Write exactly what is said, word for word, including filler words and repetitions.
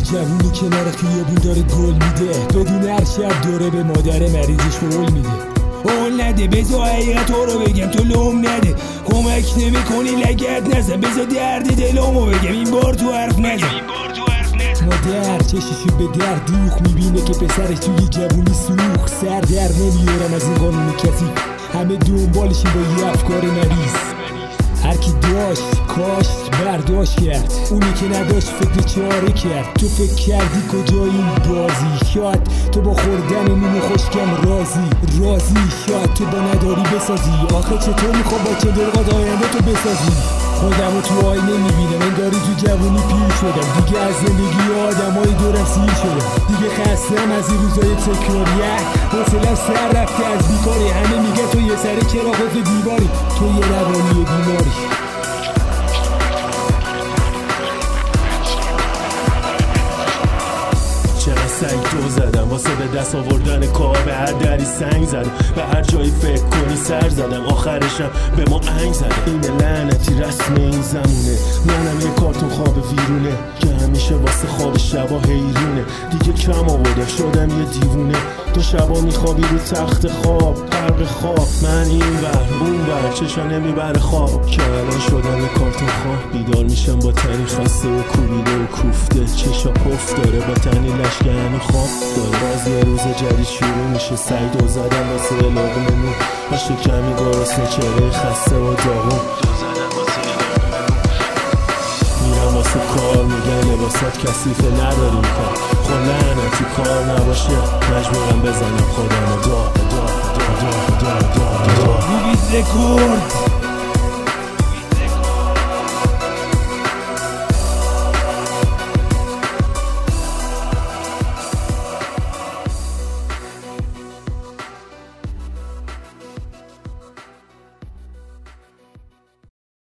جوونی کنار خیابون داره گل میده، بدون هر شب دوره به مادر مریضش قول میده. قول نده بذار حقیقت رو بگم تو لوم نده، کمک نمی کنی لگت نزن، بذار درد دلمو بگم این بار تو حرف نزن. مادر چششو به در دوخ میبینه که پسرش توی جوونی سوخ، سر در نمیارم از این قانون کسی، همه دنبالشی با یه افکار مریض. هر کی داشت کاشت برداشت کرد، اونی که نداشت فکر چاره کرد. تو فکر کردی کجا این بازی، شاید تو با خوردن نون خوشکم رازی رازی شاید تو با نداری بسازی. آخه چطور میخوام با چه درقات آینده تو بسازی؟ خودمو تو آینه میبینم انگاری تو جوونی پیر شدم، دیگه از زندگی آدمای دورم سیر شدم، دیگه خستم از این روزای تکراریه، حوصله‌ام سر رفته از بیکاری. همه میگه تو یه سر چراغ دیواری، تو یه روانی بیماری. چقدر سنگ تو زدم واسه به دست آوردن کار، به هر دری سنگ زدم، به هر جایی فکر کنی سر زدم، آخرشم به ما انگ زدم. این لعنتی رسم این زمونه، منم یه کارتون خواب ویرونه که همیشه واسه خواب شبا حیرونه. دیگه کم آوردم شدم یه دیوونه، تو شبا میخوابی رو تخت خواب غرق خواب، من این ور اون ور چشا نمیبره خواب، که الان شدم یه کارتون خواب. بیدار میشم با تنی خسته و کوبیده و کوفته، چشا پف داره با تنی لشگرن خواب داره. باز یه روز جدید شروع میشه، سعید و زدم واسه لقمه با شکمی گرسنه چهره خسته و داغون. میرم واسه کار میگن لباسات کثیفه نداریم کار، خب لعنتی کار نباشه مجبورم بزنم خودم و دا دا دا دا دا دا دا رکورد